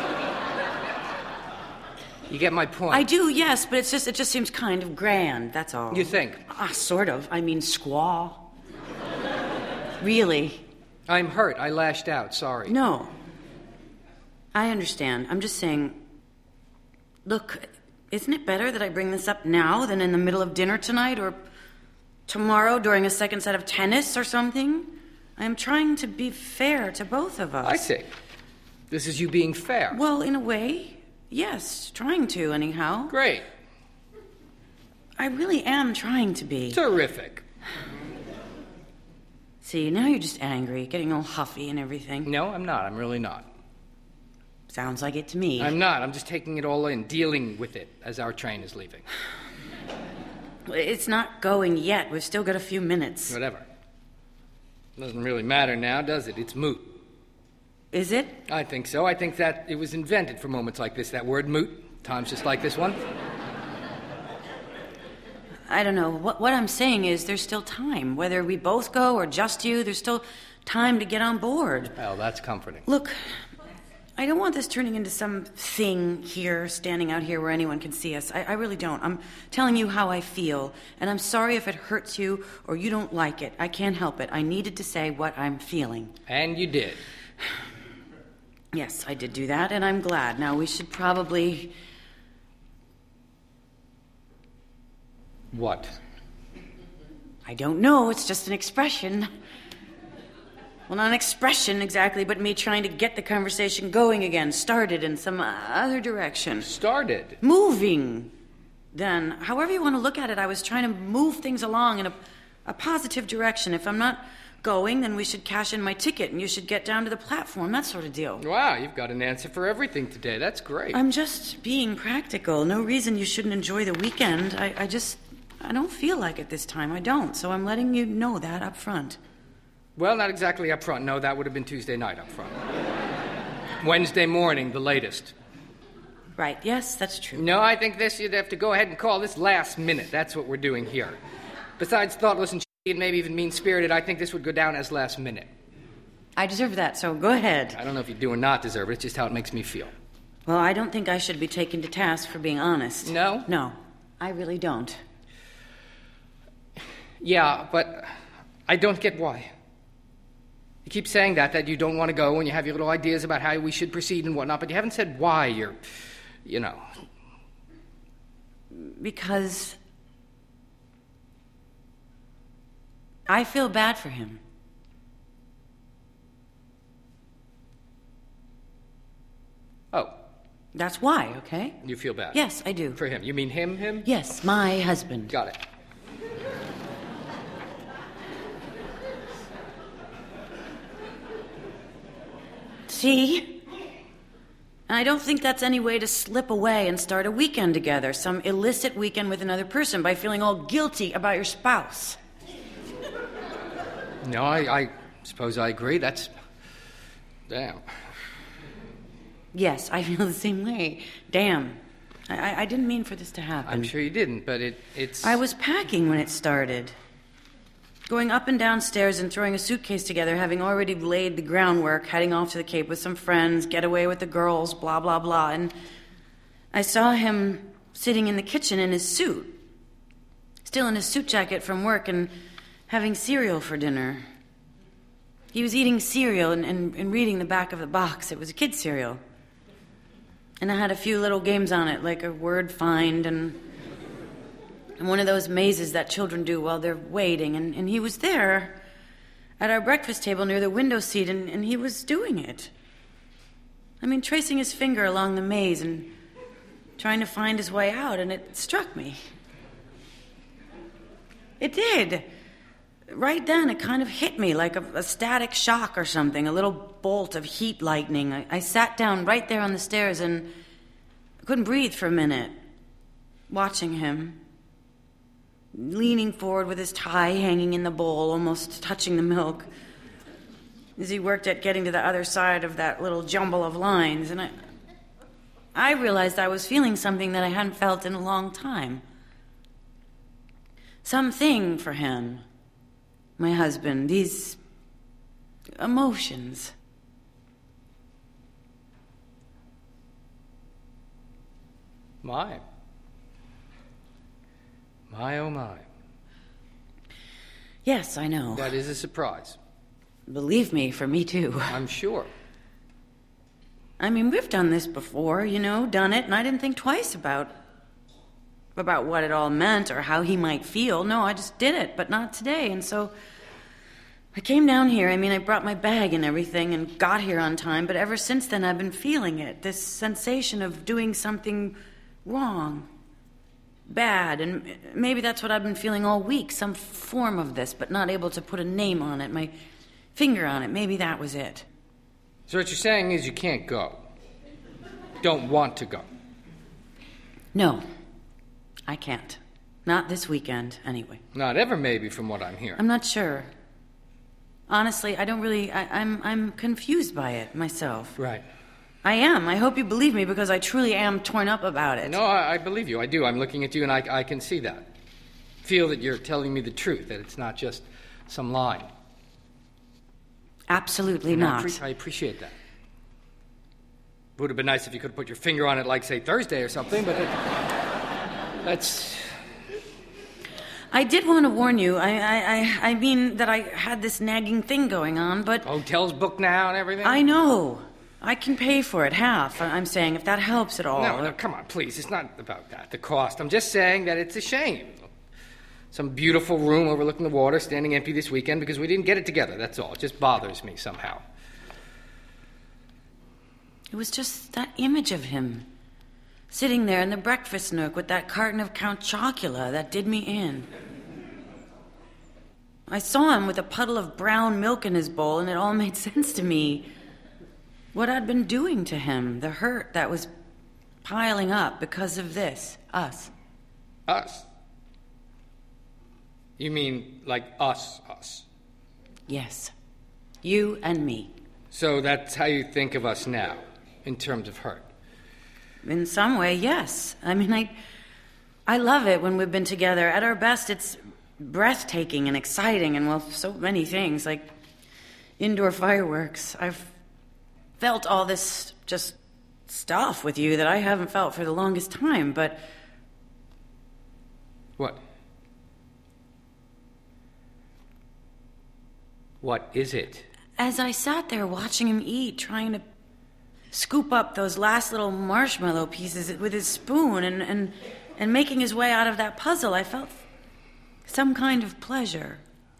You get my point. I do, yes, but it's just it just seems kind of grand, that's all. You think? Ah, sort of. I mean, squaw. Really. I'm hurt. I lashed out. Sorry. No. I understand. I'm just saying... Look, isn't it better that I bring this up now than in the middle of dinner tonight or tomorrow during a second set of tennis or something? I'm trying to be fair to both of us. I see. This is you being fair. Well, in a way, yes. Trying to, anyhow. Great. I really am trying to be. Terrific. See, now you're just angry, getting all huffy and everything. No, I'm not. I'm really not. Sounds like it to me. I'm not. I'm just taking it all in, dealing with it as our train is leaving. It's not going yet. We've still got a few minutes. Whatever. Doesn't really matter now, does it? It's moot. Is it? I think so. I think that it was invented for moments like this, that word moot. Times just like this one. I don't know. What, what I'm saying is there's still time. Whether we both go or just you, there's still time to get on board. Well, that's comforting. Look, I don't want this turning into some thing here, standing out here where anyone can see us. I, I really don't. I'm telling you how I feel, and I'm sorry if it hurts you or you don't like it. I can't help it. I needed to say what I'm feeling. And you did. Yes, I did do that, and I'm glad. Now, we should probably... What? I don't know. It's just an expression. Well, not an expression exactly, but me trying to get the conversation going again, started in some other direction. Started? Moving. Then, however you want to look at it, I was trying to move things along in a, a positive direction. If I'm not going, then we should cash in my ticket and you should get down to the platform, that sort of deal. Wow, you've got an answer for everything today. That's great. I'm just being practical. No reason you shouldn't enjoy the weekend. I, I just, I don't feel like it this time. I don't. So I'm letting you know that up front. Well, not exactly up front. No, that would have been Tuesday night up front. Wednesday morning, the latest. Right, yes, that's true. No, I think this, you'd have to go ahead and call this last minute. That's what we're doing here. Besides thoughtless and shitty and maybe even mean-spirited, I think this would go down as last minute. I deserve that, so go ahead. I don't know if you do or not deserve it. It's just how it makes me feel. Well, I don't think I should be taken to task for being honest. No? No, I really don't. Yeah, but I don't get why. You keep saying that, that you don't want to go and you have your little ideas about how we should proceed and whatnot, but you haven't said why you're, you know. Because I feel bad for him. Oh. That's why, okay? You feel bad? Yes, I do. For him. You mean him, him? Yes, my husband. Got it. See? And I don't think that's any way to slip away and start a weekend together, some illicit weekend with another person by feeling all guilty about your spouse. No, I, I suppose I agree. That's... Damn. Yes, I feel the same way. Damn. I, I didn't mean for this to happen. I'm sure you didn't, but it, it's... I was packing when it started. Going up and down stairs and throwing a suitcase together, having already laid the groundwork, heading off to the Cape with some friends, get away with the girls, blah, blah, blah. And I saw him sitting in the kitchen in his suit, still in his suit jacket from work and having cereal for dinner. He was eating cereal and, and, and reading the back of the box. It was a kid's cereal. And I had a few little games on it, like a word find and... and one of those mazes that children do while they're waiting. And, and he was there at our breakfast table near the window seat, and, and he was doing it. I mean, tracing his finger along the maze and trying to find his way out, and it struck me. It did. Right then, it kind of hit me like a, a static shock or something, a little bolt of heat lightning. I, I sat down right there on the stairs, and I couldn't breathe for a minute, watching him. Leaning forward with his tie hanging in the bowl, almost touching the milk. as he worked at getting to the other side of that little jumble of lines, and I... I realized I was feeling something that I hadn't felt in a long time. Something for him, my husband, these emotions. My. My, oh my. Yes, I know. That is a surprise. Believe me, for me too. I'm sure. I mean, we've done this before, you know, done it, and I didn't think twice about about what it all meant or how he might feel. No, I just did it, but not today. And so I came down here. I mean, I brought my bag and everything and got here on time, but ever since then I've been feeling it, this sensation of doing something wrong, bad, and maybe that's what I've been feeling all week, some form of this, but not able to put a name on it, my finger on it. Maybe that was it. So what you're saying is you can't go. Don't want to go. No, I can't. Not this weekend, anyway. Not ever, maybe, from what I'm hearing. I'm not sure. Honestly, I don't really... I, I'm, I'm confused by it, myself. Right. I am. I hope you believe me, because I truly am torn up about it. No, I, I believe you. I do. I'm looking at you, and I, I can see that. Feel that you're telling me the truth, that it's not just some line. Absolutely And not. I, pre- I appreciate that. It would have been nice if you could have put your finger on it, like, say, Thursday or something, but it, that's... I did want to warn you. I, I, I, I mean that I had this nagging thing going on, but... Hotel's booked now and everything? I know. I can pay for it, half. I'm saying, if that helps at all. No, no, come on, please. It's not about that, the cost. I'm just saying that it's a shame. Some beautiful room overlooking the water standing empty this weekend because we didn't get it together, that's all. It just bothers me somehow. It was just that image of him, sitting there in the breakfast nook with that carton of Count Chocula that did me in. I saw him with a puddle of brown milk in his bowl, and it all made sense to me. What I'd been doing to him, the hurt that was piling up because of this, us. Us? You mean like us, us? Yes. You and me. So that's how you think of us now, in terms of hurt? In some way, yes. I mean, I, I love it when we've been together. At our best, it's breathtaking and exciting and, well, so many things, like indoor fireworks. I've felt all this just stuff with you that I haven't felt for the longest time, but... What? What is it? As I sat there watching him eat, trying to scoop up those last little marshmallow pieces with his spoon and, and, and making his way out of that puzzle, I felt some kind of pleasure.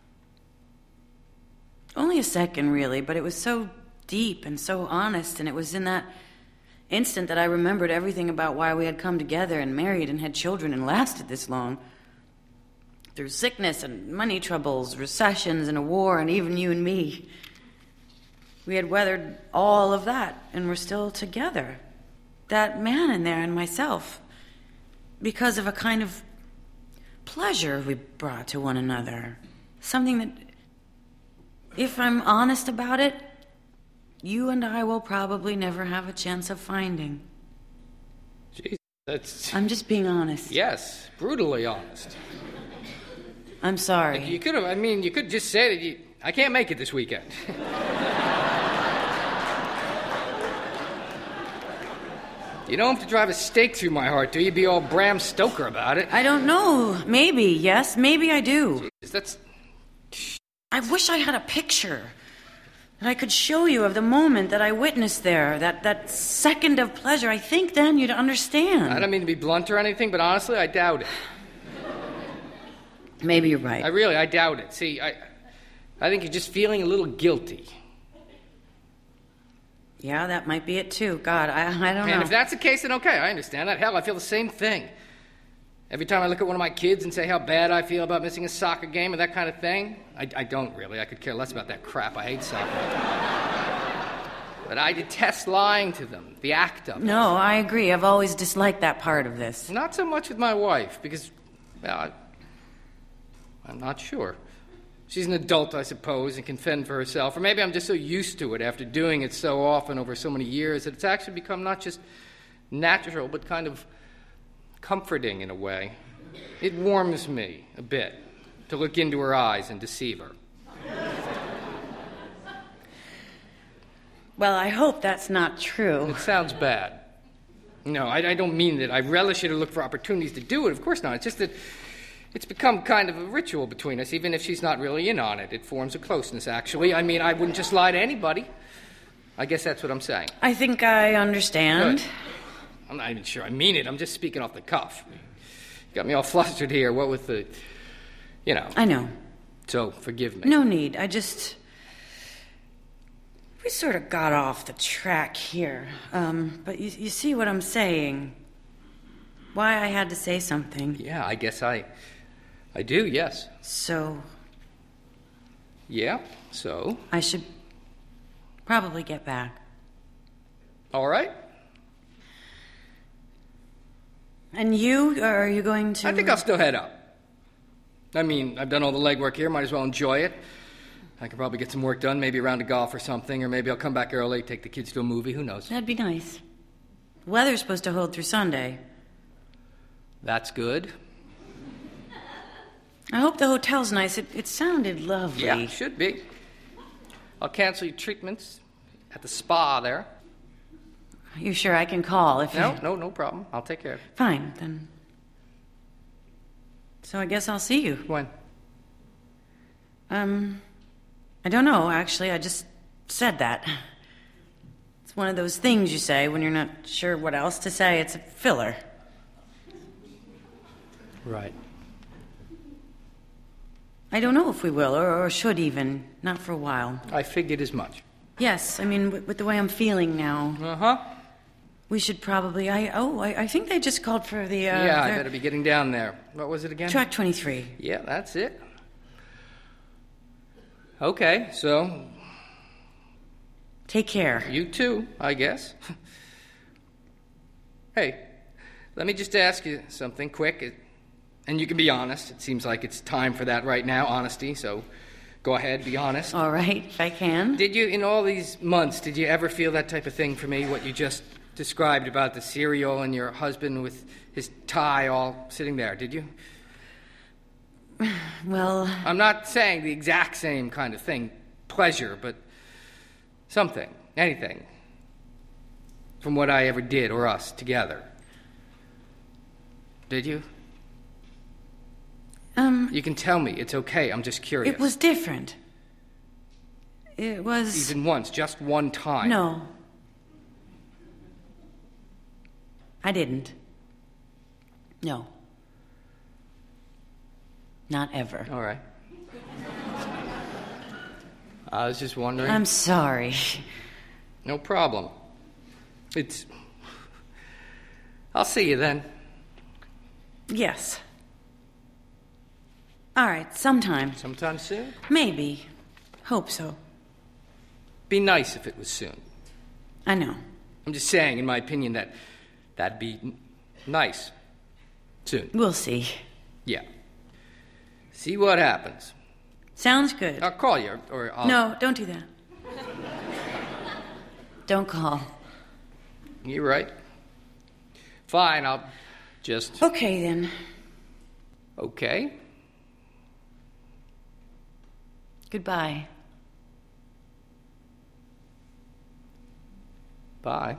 Only a second, really, but it was so deep and so honest, and it was in that instant that I remembered everything about why we had come together and married and had children and lasted this long. Through sickness and money troubles, recessions and a war, and even you and me. We had weathered all of that, and we're still together. That man in there and myself. Because of a kind of pleasure we brought to one another. Something that, if I'm honest about it, you and I will probably never have a chance of finding. Jeez, that's... I'm just being honest. Yes, brutally honest. I'm sorry. You could have, I mean, you could just say that you... I can't make it this weekend. You don't have to drive a stake through my heart, do you? Be all Bram Stoker about it. I don't know. Maybe, yes. Maybe I do. Jeez, that's... I wish I had a picture that I could show you of the moment that I witnessed there, that, that second of pleasure. I think then you'd understand. I don't mean to be blunt or anything, but honestly, I doubt it. Maybe you're right. I really, I doubt it. See, I, I think you're just feeling a little guilty. Yeah, that might be it too. God, I, I don't know. And if that's the case, then okay, I understand that. Hell, I feel the same thing. Every time I look at one of my kids and say how bad I feel about missing a soccer game and that kind of thing, I, I don't really. I could care less about that crap. I hate soccer. But I detest lying to them, the act of it. No, I agree. I've always disliked that part of this. Not so much with my wife, because, well, I, I'm not sure. She's an adult, I suppose, and can fend for herself. Or maybe I'm just so used to it after doing it so often over so many years that it's actually become not just natural, but kind of comforting in a way. It warms me a bit to look into her eyes and deceive her. Well, I hope that's not true. It sounds bad. No, I, I don't mean that I relish it or look for opportunities to do it. Of course not. It's just that it's become kind of a ritual between us, even if she's not really in on it. It forms a closeness, actually. I mean, I wouldn't just lie to anybody. I guess that's what I'm saying. I think I understand. Good. I'm not even sure I mean it. I'm just speaking off the cuff. You got me all flustered here, what with the... You know. I know. So, forgive me. No need. I just... We sort of got off the track here. Um, but you, you see what I'm saying. Why I had to say something. Yeah, I guess I... I do, yes. So... Yeah, so... I should probably get back. All right. And you? Are you going to... I think I'll still head up. I mean, I've done all the legwork here. Might as well enjoy it. I could probably get some work done, maybe a round of golf or something, or maybe I'll come back early, take the kids to a movie. Who knows? That'd be nice. The weather's supposed to hold through Sunday. That's good. I hope the hotel's nice. It, it sounded lovely. Yeah, it should be. I'll cancel your treatments at the spa there. You sure I can call if No, you... no, no problem. I'll take care of it. Fine, then. So I guess I'll see you. When? Um, I don't know, actually. I just said that. It's one of those things you say when you're not sure what else to say. It's a filler. Right. I don't know if we will, or, or should even. Not for a while. I figured as much. Yes, I mean, with, with the way I'm feeling now. Uh-huh. We should probably... I Oh, I, I think they just called for the... Uh, yeah, I their- better be getting down there. What was it again? Track twenty-three. Yeah, that's it. Okay, so... Take care. You too, I guess. Hey, let me just ask you something quick. It, and you can be honest. It seems like it's time for that right now, honesty, so go ahead, be honest. All right, if I can. Did you, in all these months, did you ever feel that type of thing for me, what you just described about the cereal and your husband with his tie all sitting there, did you? Well... I'm not saying the exact same kind of thing, pleasure, but something, anything, from what I ever did or us together. Did you? Um... You can tell me, it's okay, I'm just curious. It was different. It was... Even once, just one time. No. I didn't. No. Not ever. All right. I was just wondering. I'm sorry. No problem. It's... I'll see you then. Yes. All right, sometime. Sometime soon? Maybe. Hope so. Be nice if it was soon. I know. I'm just saying, in my opinion, that that'd be n- nice. Soon. We'll see. Yeah. See what happens. Sounds good. I'll call you, or I'll... No, don't do that. Don't call. You're right. Fine, I'll just... Okay, then. Okay. Goodbye. Bye.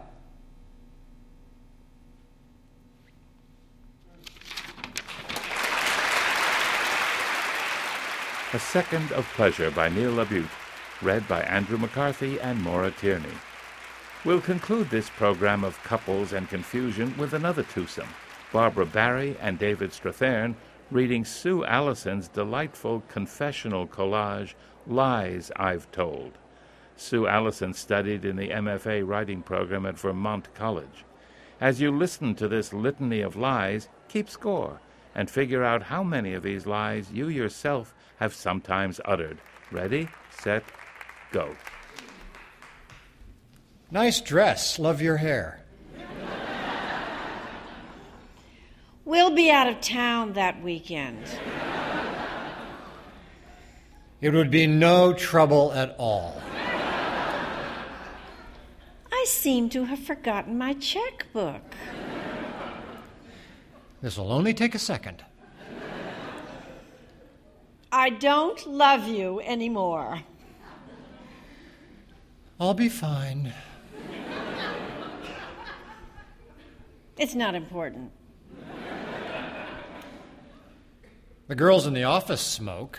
A Second of Pleasure by Neil LaBute, read by Andrew McCarthy and Maura Tierney. We'll conclude this program of couples and confusion with another twosome, Barbara Barry and David Strathern reading Sue Allison's delightful confessional collage, Lies I've Told. Sue Allison studied in the M F A writing program at Vermont College. As you listen to this litany of lies, keep score and figure out how many of these lies you yourself have sometimes uttered. Ready, set, go. Nice dress. Love your hair. We'll be out of town that weekend. It would be no trouble at all. I seem to have forgotten my checkbook. This will only take a second. I don't love you anymore. I'll be fine. It's not important. The girls in the office smoke.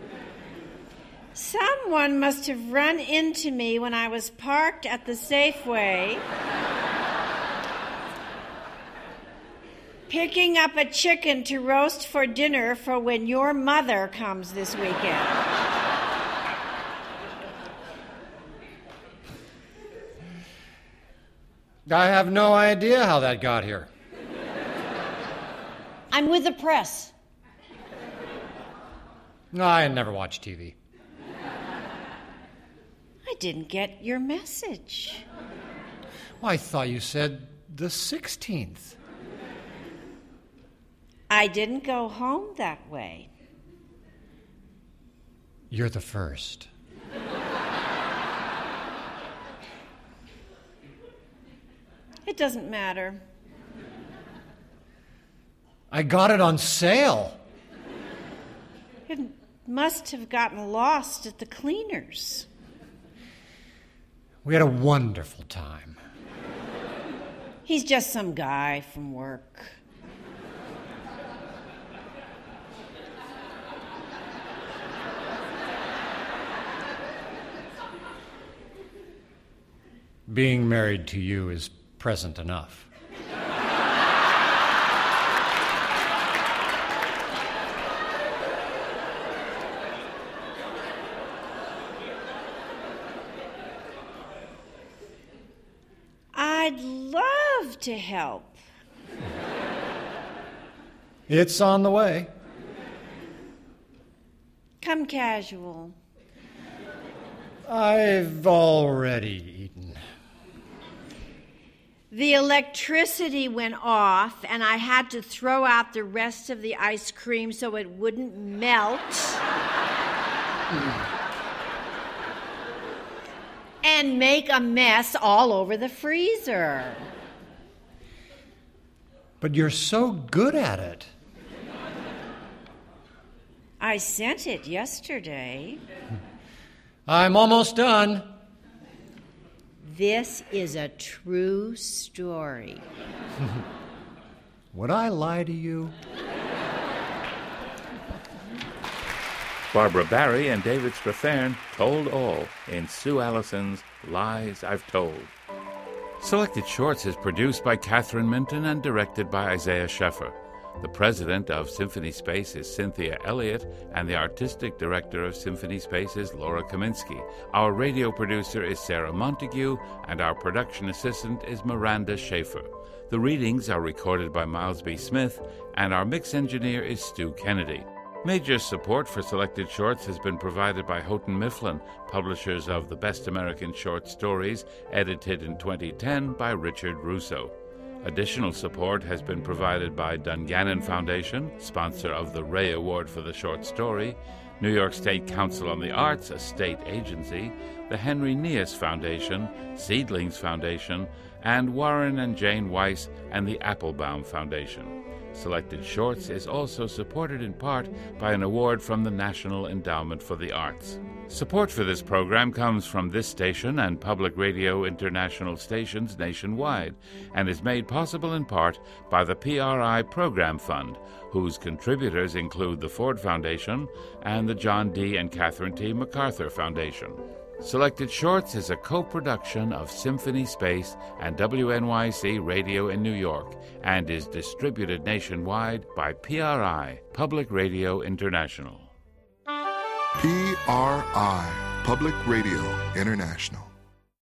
Someone must have run into me when I was parked at the Safeway, picking up a chicken to roast for dinner for when your mother comes this weekend. I have no idea how that got here. I'm with the press. No, I never watch T V. I didn't get your message. Well, I thought you said the sixteenth. I didn't go home that way. You're the first. It doesn't matter. I got it on sale. It must have gotten lost at the cleaners. We had a wonderful time. He's just some guy from work. Being married to you is present enough. I'd love to help. It's on the way. Come casual. I've already eaten. The electricity went off, and I had to throw out the rest of the ice cream so it wouldn't melt. Mm. And make a mess all over the freezer. But you're so good at it. I sent it yesterday. I'm almost done. This is a true story. Would I lie to you? Barbara Barry and David Strathairn told all in Sue Allison's Lies I've Told. Selected Shorts is produced by Catherine Minton and directed by Isaiah Sheffer. The president of Symphony Space is Cynthia Elliott, and the artistic director of Symphony Space is Laura Kaminsky. Our radio producer is Sarah Montague, and our production assistant is Miranda Schaefer. The readings are recorded by Miles B. Smith, and our mix engineer is Stu Kennedy. Major support for Selected Shorts has been provided by Houghton Mifflin, publishers of The Best American Short Stories, edited in twenty ten by Richard Russo. Additional support has been provided by Dungannon Foundation, sponsor of the Ray Award for the Short Story, New York State Council on the Arts, a state agency, the Henry Nias Foundation, Seedlings Foundation, and Warren and Jane Weiss and the Applebaum Foundation. Selected Shorts is also supported in part by an award from the National Endowment for the Arts. Support for this program comes from this station and Public Radio International stations nationwide, and is made possible in part by the P R I Program Fund, whose contributors include the Ford Foundation and the John D. and Catherine T. MacArthur Foundation. Selected Shorts is a co-production of Symphony Space and W N Y C Radio in New York, and is distributed nationwide by P R I, Public Radio International. P R I, Public Radio International.